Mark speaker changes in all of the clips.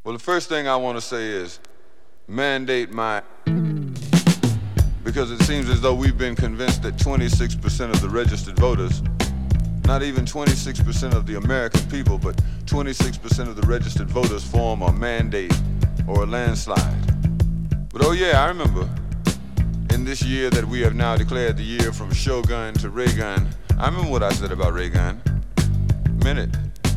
Speaker 1: Well, the first thing I want to say is mandate my, because it seems as though we've been convinced that 26% of the registered voters, not even 26% of the American people, but 26% of the registered voters form a mandate or a landslide. But oh yeah, I remember in this year that we have now declared the year from Shogun to Reagan, I remember what I said about Reagan. Minute.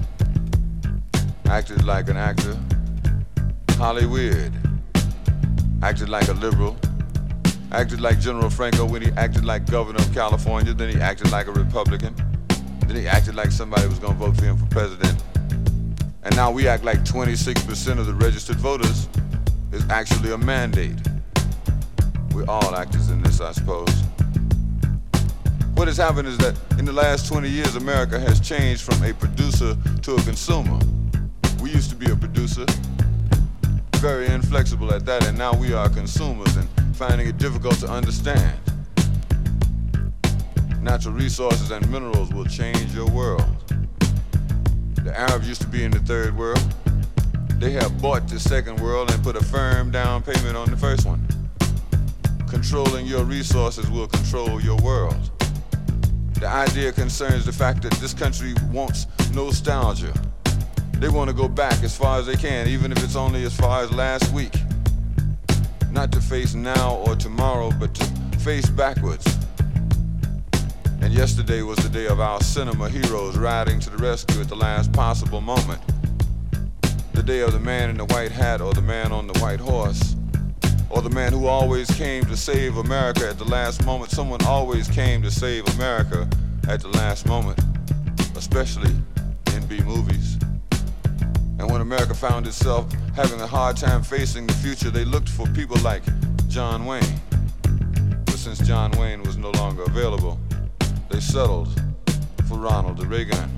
Speaker 1: Acted like an actor. Hollywood. Acted like a liberal. Acted like General Franco when he acted like governor of California. Then he acted like a Republican. Then he acted like somebody was gonna vote for him for president. And now we act like 26% of the registered voters is actually a mandate. We're all actors in this, I suppose. What has happened is that in the last 20 years, America has changed from a producer to a consumer. We used to be a producer, very inflexible at that, and now we are consumers and finding it difficult to understand. Natural resources and minerals will change your world. The Arabs used to be in the third world. They have bought the second world and put a firm down payment on the first one. Controlling your resources will control your world. The idea concerns the fact that this country wants nostalgia. They want to go back as far as they can, even if it's only as far as last week. Not to face now or tomorrow, but to face backwards. And yesterday was the day of our cinema heroes riding to the rescue at the last possible moment. The day of the man in the white hat or the man on the white horse. Or the man who always came to save America at the last moment. Someone always came to save America at the last moment, especially in B-movies. And when America found itself having a hard time facing the future, they looked for people like John Wayne. But since John Wayne was no longer available, they settled for Ronald Reagan.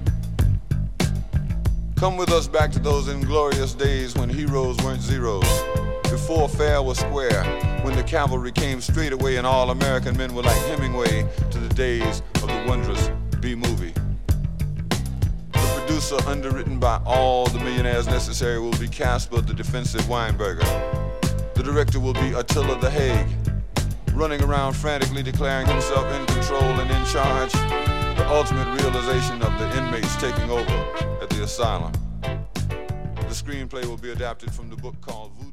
Speaker 1: Come with us back to those inglorious days when heroes weren't zeros, before fair was square, when the cavalry came straight away and all American men were like Hemingway, to the days of the wondrous B-movie. The producer, underwritten by all the millionaires necessary, will be Casper the Defensive Weinberger. The director will be Attila the Hague, running around frantically declaring himself in control and in charge, the ultimate realization of the inmates taking over at the asylum. The screenplay will be adapted from the book called Voodoo.